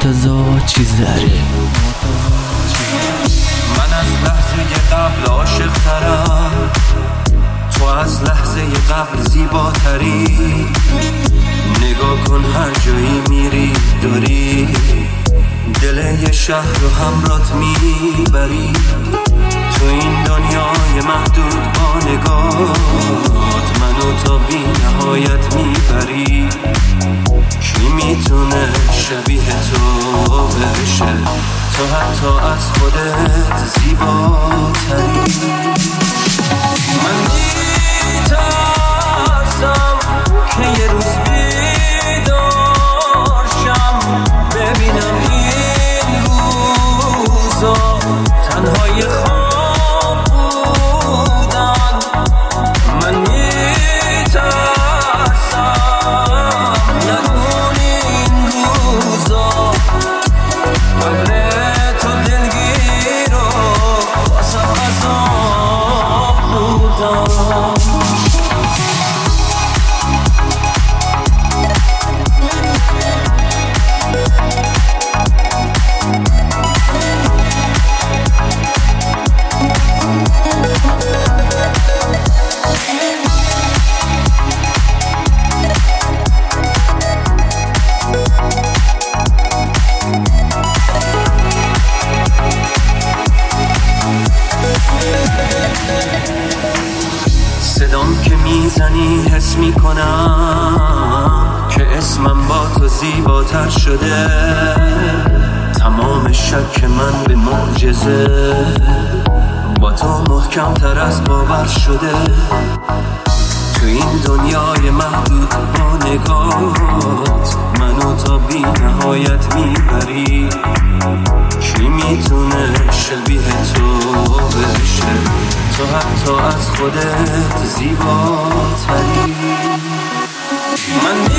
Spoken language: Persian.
مرتضی چیزره. من از لحظه قبل عاشق ترم، تو از لحظه قبل زیباتری. نگاه کن هر جایی میری داری دل یه شهر رو همرات میبری. تو این دنیای محدود با نگاهت منو تا بی نهایت میبری. کی میتونه شبیه تو بشه؟ تو حتی از خودت زیباتری. من میترسم که یه روز بیدار شم ببینم این روزا تنهای خواب بودن. من میترسم نکنی این روزا قبل تو دلگیر و واسه عذاب بودن. صدام که میزنی حس میکنم که اسمم با تو زیباتر شده. تمام شک من به معجزه با تو محکم تر از باور شده. تو این دنیای محدود با نگاهت منو تا بی نهایت میبری. کی میتونه شبیه تو بشه؟ تو حتی از خودت زیباتری. من